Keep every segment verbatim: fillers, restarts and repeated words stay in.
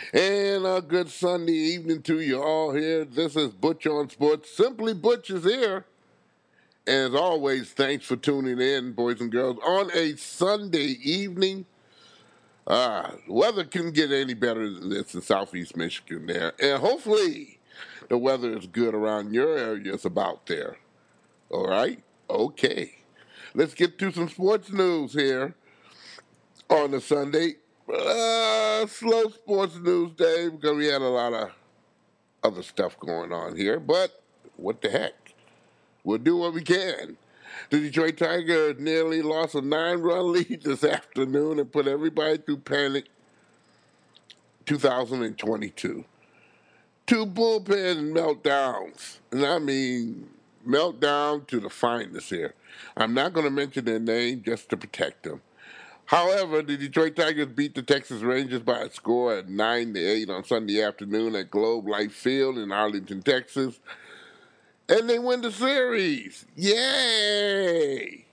And a good Sunday evening to you all here. This is Butch on Sports. Simply Butch is here. And as always, thanks for tuning in, boys and girls, on a Sunday evening. Uh, weather couldn't get any better than this in southeast Michigan there. And hopefully the weather is good around your areas about there. All right? Okay. Let's get to some sports news here on a Sunday. Uh, slow sports news day because we had a lot of other stuff going on here, but what the heck? We'll do what we can. The Detroit Tigers nearly lost a nine-run lead this afternoon and put everybody through panic two thousand twenty-two. Two bullpen meltdowns, and I mean meltdown to the finest here. I'm not going to mention their name just to protect them. However, the Detroit Tigers beat the Texas Rangers by a score of nine to eight on Sunday afternoon at Globe Life Field in Arlington, Texas. And they win the series. Yay!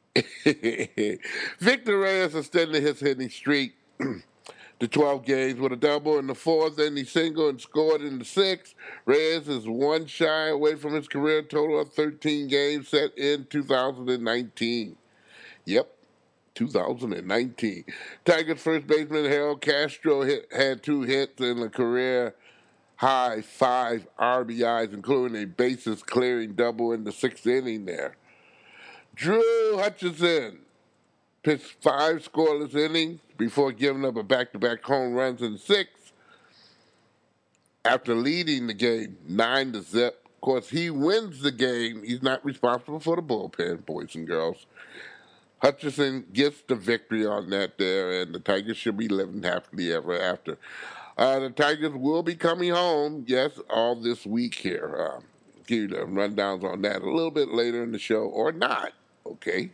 Victor Reyes extended his hitting streak to twelve games with a double in the fourth, then he singled and scored in the sixth. Reyes is one shy away from his career total of thirteen games set in two thousand nineteen. Yep. two thousand nineteen. Tigers first baseman Harold Castro hit, had two hits in a career high five R B Is, including a bases clearing double in the sixth inning there. Drew Hutchison pitched five scoreless innings before giving up a back-to-back home runs in the sixth after leading the game nine to zip. Of course, he wins the game. He's not responsible for the bullpen, boys and girls. Hutchison gets the victory on that there, and the Tigers should be living happily ever after. Uh, the Tigers will be coming home, yes, all this week here. Uh, give you the rundowns on that a little bit later in the show, or not, okay?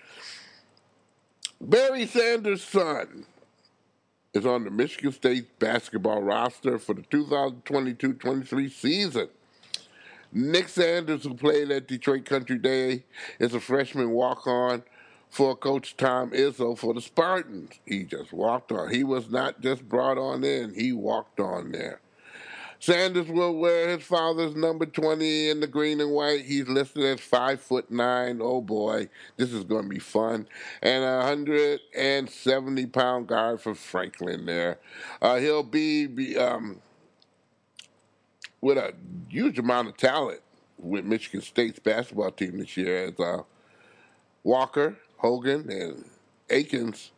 Barry Sanders' son is on the Michigan State basketball roster for the two thousand twenty-two twenty-three season. Nick Sanders, who played at Detroit Country Day, is a freshman walk-on for Coach Tom Izzo for the Spartans. He just walked on. He was not just brought on in. He walked on there. Sanders will wear his father's number twenty in the green and white. He's listed as five foot nine. Oh boy, this is going to be fun. And a one hundred seventy pound guard for Franklin there. Uh, he'll be, be um, with a huge amount of talent with Michigan State's basketball team this year as uh, Walker, Hogan, and Akins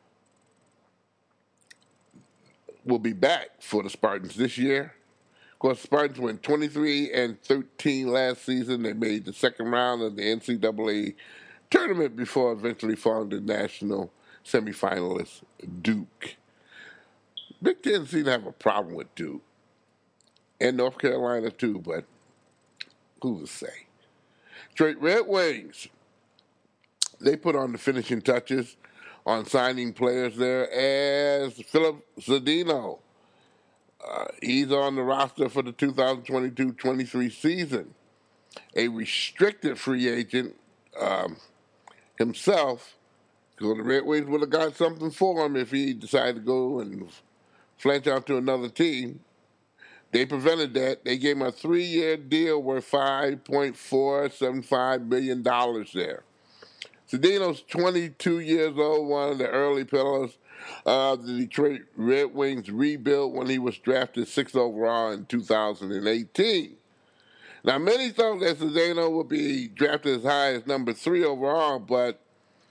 will be back for the Spartans this year. Of course, Spartans went twenty-three and thirteen last season. They made the second round of the N C double A tournament before eventually falling to national semifinalist Duke. Big Ten seemed to have a problem with Duke. And North Carolina too, but who's to say? Detroit Red Wings, they put on the finishing touches on signing players there as Philip Zadino. Uh, he's on the roster for the two thousand twenty-two twenty-three season. A restricted free agent um, himself, because the Red Wings would have got something for him if he decided to go and flanch out to another team. They prevented that. They gave him a three-year deal worth five point four seven five million dollars there. Zadino's twenty-two years old, one of the early pillars of the Detroit Red Wings rebuild when he was drafted sixth overall in two thousand eighteen. Now, many thought that Zadino would be drafted as high as number three overall, but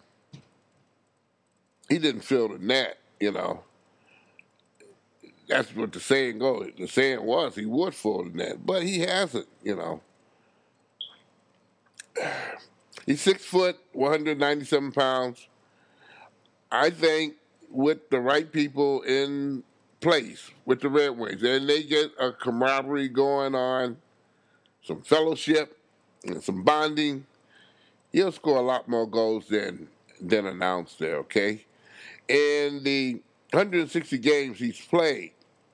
he didn't fill the net, you know. That's what the saying goes. The saying was he would fill the net, but he hasn't, you know. He's six foot, one hundred ninety-seven pounds. I think with the right people in place with the Red Wings, and they get a camaraderie going on, some fellowship, and some bonding, he'll score a lot more goals than than announced there, okay? In the one hundred sixty games he's played,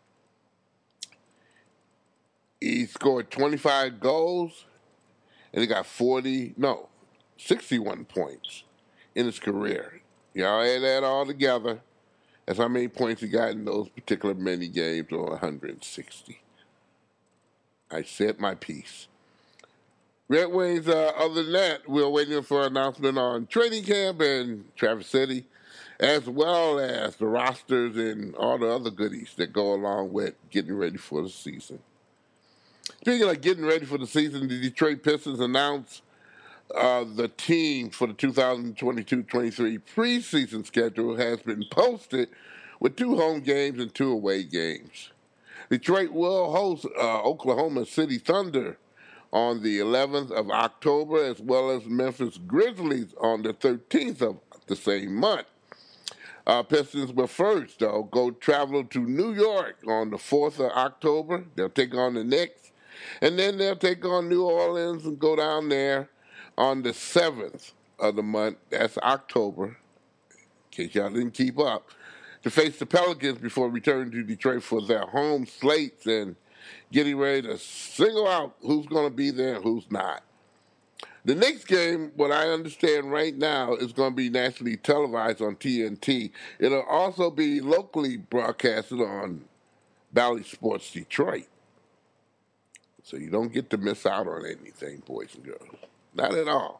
he scored twenty-five goals, and he got forty, no, sixty-one points in his career. Y'all add that all together, That's how many points he got in those particular mini games, or one hundred sixty. I said my piece. Red Wings, uh, other than that, we're waiting for an announcement on training camp in Traverse City, as well as the rosters and all the other goodies that go along with getting ready for the season. Speaking of getting ready for the season, the Detroit Pistons announced uh, the team for the two thousand twenty-two twenty-three preseason schedule has been posted with two home games and two away games. Detroit will host uh, Oklahoma City Thunder on the eleventh of October, as well as Memphis Grizzlies on the thirteenth of the same month. Uh, Pistons will first, though, go travel to New York on the fourth of October. They'll take on the Knicks. And then they'll take on New Orleans and go down there on the seventh of the month. That's October, in case y'all didn't keep up, to face the Pelicans before returning to Detroit for their home slates and getting ready to single out who's going to be there and who's not. The next game, what I understand right now, is going to be nationally televised on T N T. It'll also be locally broadcasted on Bally Sports Detroit. So you don't get to miss out on anything, boys and girls. Not at all.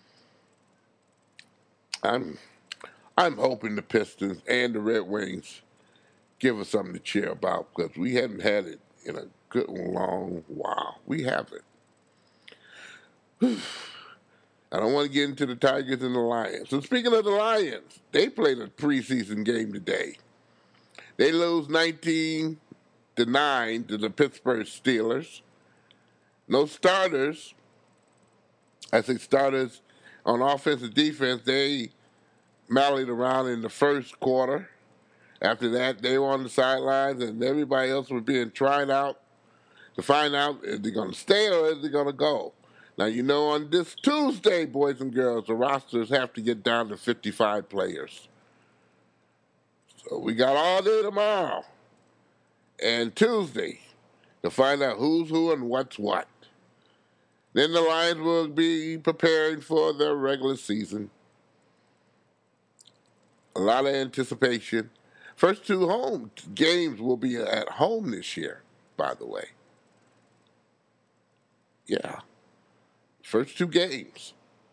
I'm I'm hoping the Pistons and the Red Wings give us something to cheer about, because we haven't had it in a good long while. We haven't. I don't want to get into the Tigers and the Lions. So speaking of the Lions, they played a preseason game today. They lose nineteen to nine to the Pittsburgh Steelers. No starters. I say starters on offense and defense. They mallied around in the first quarter. After that, they were on the sidelines, and everybody else was being tried out to find out if they're going to stay or if they're going to go. Now, you know, on this Tuesday, boys and girls, the rosters have to get down to fifty-five players. So we got all day tomorrow and Tuesday to find out who's who and what's what. Then the Lions will be preparing for their regular season. A lot of anticipation. First two home games will be at home this year, by the way. Yeah. First two games.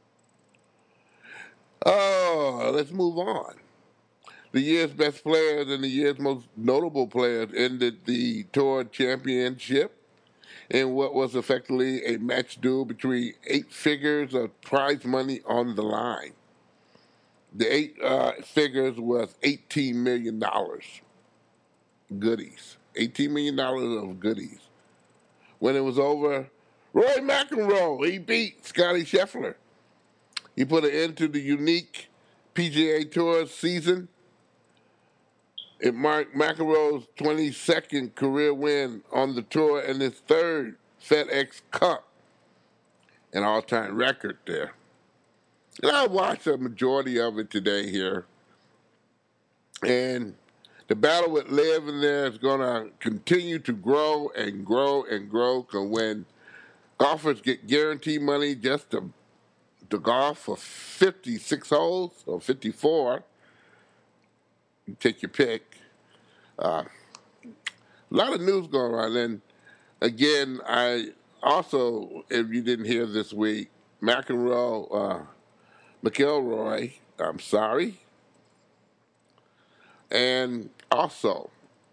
Oh, let's move on. The year's best players and the year's most notable players ended the tour championship in what was effectively a match duel between eight figures of prize money on the line. The eight uh, figures was eighteen million dollars. Goodies. eighteen million dollars of goodies. When it was over, Rory McIlroy, he beat Scottie Scheffler. He put an end to the unique P G A Tour season. It marked McIlroy's twenty-second career win on the tour and his third FedEx Cup, an all-time record there. And I watched a majority of it today here. And the battle with Liv in there is going to continue to grow and grow and grow, because when golfers get guaranteed money just to, to golf for fifty-six holes or fifty-four, you take your pick. Uh, a lot of news going on. And again, I also, if you didn't hear this week, McEnroe, uh, McIlroy, I'm sorry, and also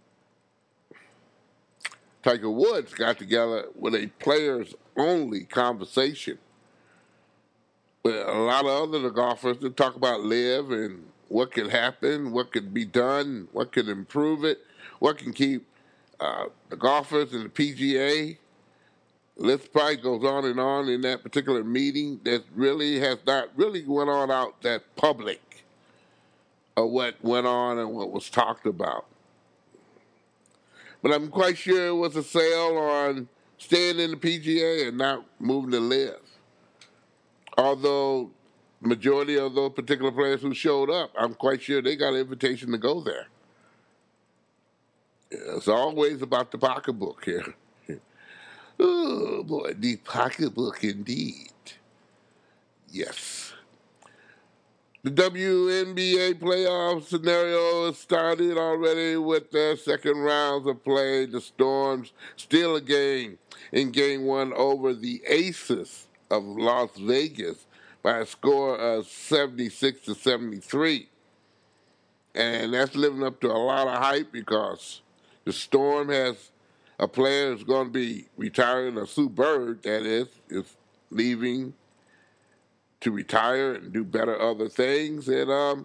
Tiger Woods got together with a players-only conversation with a lot of other golfers to talk about Liv and what could happen, what could be done, what could improve it, what can keep uh, the golfers and the P G A. List probably goes on and on in that particular meeting that really has not really went on out that public of what went on and what was talked about. But I'm quite sure it was a sale on staying in the P G A and not moving to Liv. Although majority of those particular players who showed up, I'm quite sure they got an invitation to go there. It's always about the pocketbook here. Oh, boy, the pocketbook indeed. Yes. The W N B A playoff scenario has started already with their second rounds of play. The Storms steal a game in game one over the Aces of Las Vegas by a score of seventy-six to seventy-three. And that's living up to a lot of hype because the Storm has a player who's going to be retiring, a Sue Bird, that is, is leaving to retire and do better other things. And, um,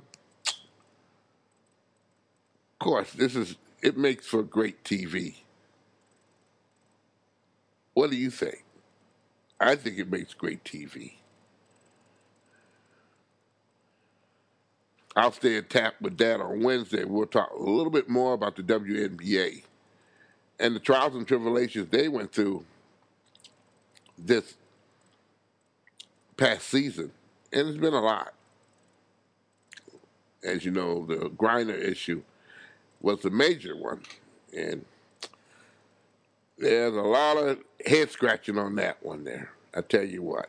of course, this is, it makes for great T V. What do you think? I think it makes great T V. I'll stay in tap with that on Wednesday. We'll talk a little bit more about the W N B A and the trials and tribulations they went through this past season. And it's been a lot. As you know, the Griner issue was the major one. And there's a lot of head scratching on that one there. I tell you what.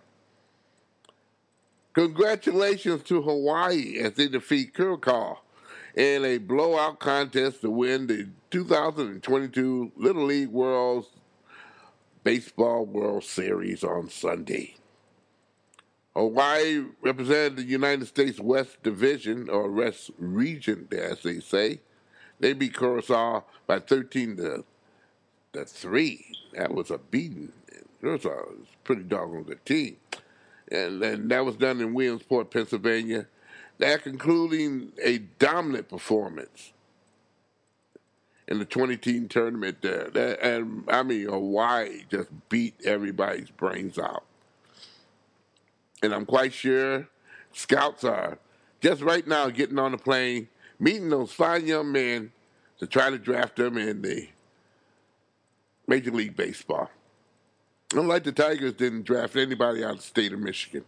Congratulations to Hawaii as they defeat Curacao in a blowout contest to win the two thousand twenty-two Little League World Baseball World Series on Sunday. Hawaii represented the United States West Division, or West Region, as they say. They beat Curacao by thirteen to three. That was a beating. Curacao was a pretty doggone good team. And, and that was done in Williamsport, Pennsylvania. That concluding a dominant performance in the twenty-team tournament there. That, and, I mean, Hawaii just beat everybody's brains out. And I'm quite sure scouts are just right now getting on the plane, meeting those fine young men to try to draft them in the Major League Baseball. Unlike the Tigers didn't draft anybody out of the state of Michigan.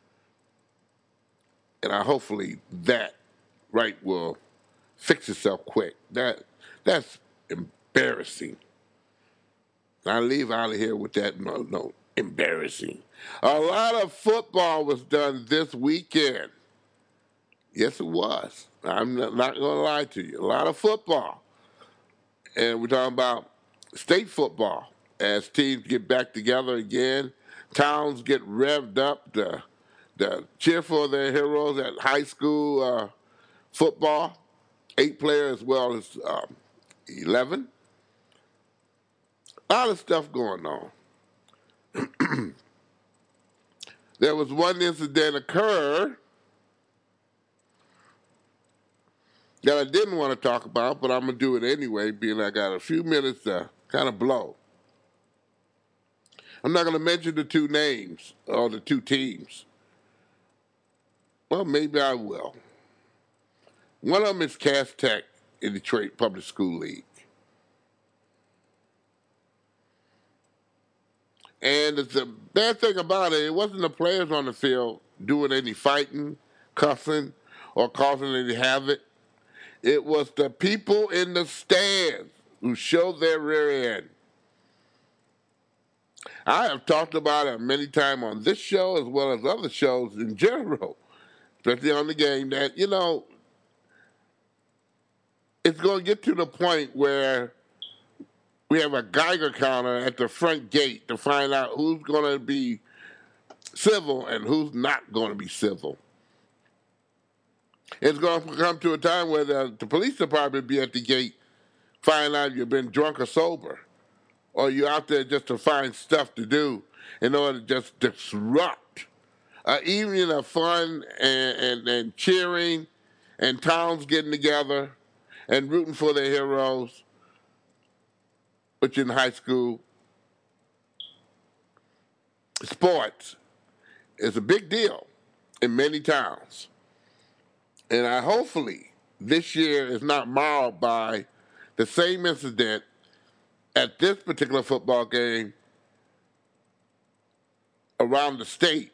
And I hopefully that right will fix itself quick. That that's embarrassing. I leave out of here with that no, no, embarrassing. A lot of football was done this weekend. Yes, it was. I'm not going to lie to you. A lot of football. And we're talking about state football. As teams get back together again, towns get revved up to, to cheer for their heroes at high school uh, football. Eight players as well as um, eleven. A lot of stuff going on. There was one incident occur that I didn't want to talk about, but I'm going to do it anyway, being I got a few minutes to kind of blow. I'm not going to mention the two names or the two teams. Well, maybe I will. One of them is Cass Tech in Detroit Public School League. And the bad thing about it, it wasn't the players on the field doing any fighting, cussing, or causing any havoc. It was the people in the stands who showed their rear end. I have talked about it many times on this show as well as other shows in general, especially on the game, that, you know, it's going to get to the point where we have a Geiger counter at the front gate to find out who's going to be civil and who's not going to be civil. It's going to come to a time where the, the police department will be at the gate, find out you've been drunk or sober, or you're out there just to find stuff to do in order to just disrupt an evening of fun and, and, and cheering and towns getting together and rooting for their heroes, which in high school, sports is a big deal in many towns. And I hopefully this year is not marred by the same incident at this particular football game around the state,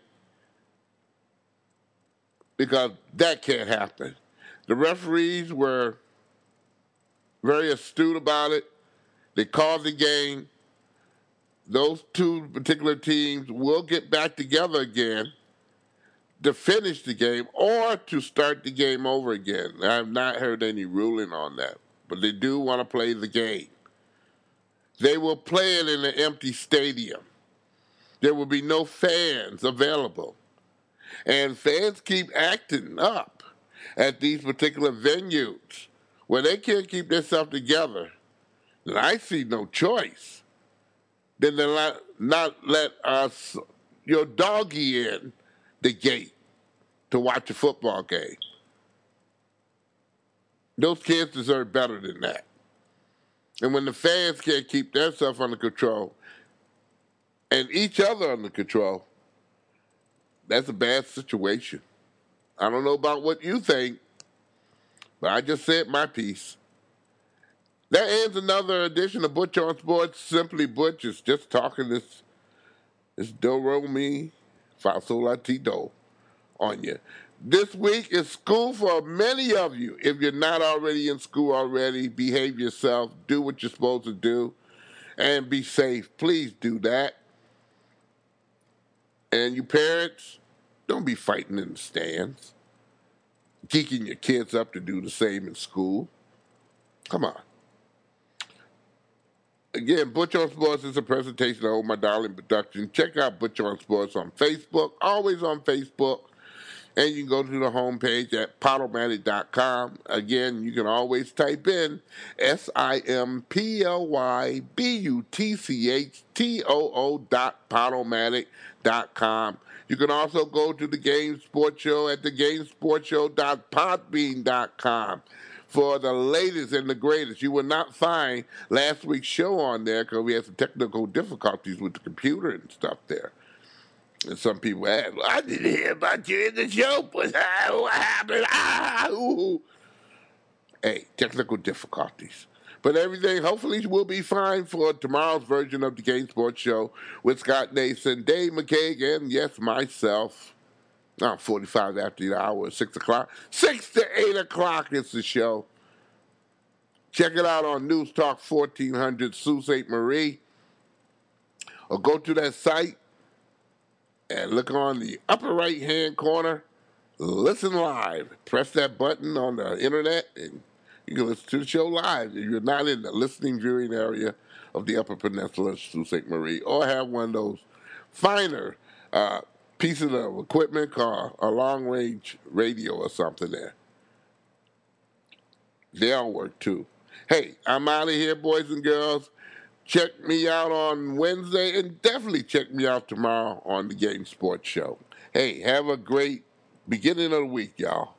because that can't happen. The referees were very astute about it. They called the game. Those two particular teams will get back together again. to finish the game or to start the game over again. I have not heard any ruling on that, but they do want to play the game. They will play it in an empty stadium. There will be no fans available. And fans keep acting up at these particular venues where they can't keep themselves together. And I see no choice than to not, not let us, your doggy in the gate to watch a football game. Those kids deserve better than that. And when the fans can't keep themselves under control and each other under control, that's a bad situation. I don't know about what you think, but I just said my piece. That ends another edition of Butch on Sports. Simply Butch is just talking this, this do-re-mi, fa-sol-la-ti-do on you. This week is school for many of you. If you're not already in school already, behave yourself, do what you're supposed to do, and be safe. Please do that. And you parents, don't be fighting in the stands, geeking your kids up to do the same in school. Come on. Again, Butch on Sports is a presentation of Oh My Darling Production. Check out Butch on Sports on Facebook, always on Facebook. And you can go to the homepage at Podomatic dot com. Again, you can always type in S I M P L Y B U T C H T O O dot Podomatic dot com. You can also go to the Game Sports Show at the game sports show dot podbean dot com for the latest and the greatest. You will not find last week's show on there because we had some technical difficulties with the computer and stuff there. And some people ask, well, I didn't hear about you in the show, but ah, what happened? Ah, ooh. Hey, technical difficulties. But everything hopefully will be fine for tomorrow's version of the Game Sports Show with Scott Nason, Dave McCaig, and yes, myself. Now, forty-five after the hour, six o'clock. six to eight o'clock is the show. Check it out on News Talk fourteen hundred, Sault Ste. Marie. Or go to that site and look on the upper right-hand corner. Listen live. Press that button on the internet, and you can listen to the show live if you're not in the listening viewing area of the Upper Peninsula of Sault Ste. Marie, or have one of those finer uh, pieces of equipment called a long-range radio or something there. They all work, too. Hey, I'm out of here, boys and girls. Check me out on Wednesday, and definitely check me out tomorrow on the Game Sports Show. Hey, have a great beginning of the week, y'all.